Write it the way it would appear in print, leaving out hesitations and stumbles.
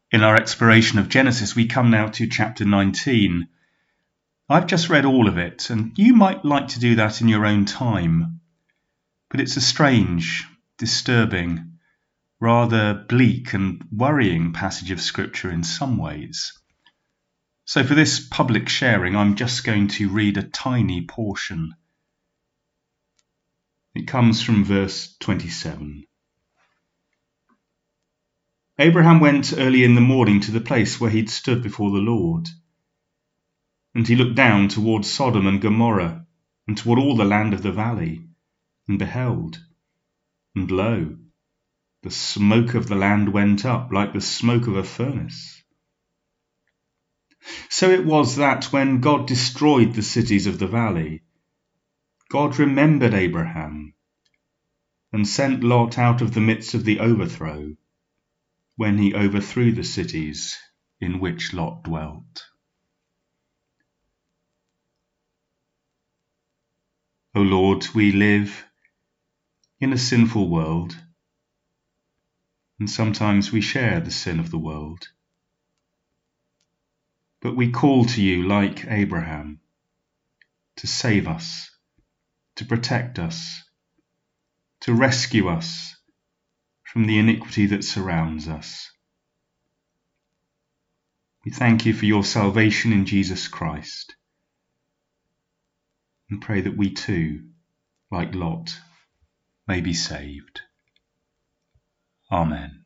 In our exploration of Genesis, we come now to chapter 19. I've just read all of it, and you might like to do that in your own time. But it's a strange, disturbing, rather bleak and worrying passage of Scripture in some ways. So for this public sharing, I'm just going to read a tiny portion. It comes from verse 27. Abraham went early in the morning to the place where he'd stood before the Lord. And he looked down toward Sodom and Gomorrah, and toward all the land of the valley, and beheld, and lo, the smoke of the land went up like the smoke of a furnace. So it was that when God destroyed the cities of the valley, God remembered Abraham, and sent Lot out of the midst of the overthrow, when he overthrew the cities in which Lot dwelt. O Lord, we live in a sinful world, and sometimes we share the sin of the world. But we call to you like Abraham, to save us, to protect us, to rescue us from the iniquity that surrounds us. We thank you for your salvation in Jesus Christ, and pray that we too, like Lot, may be saved. Amen.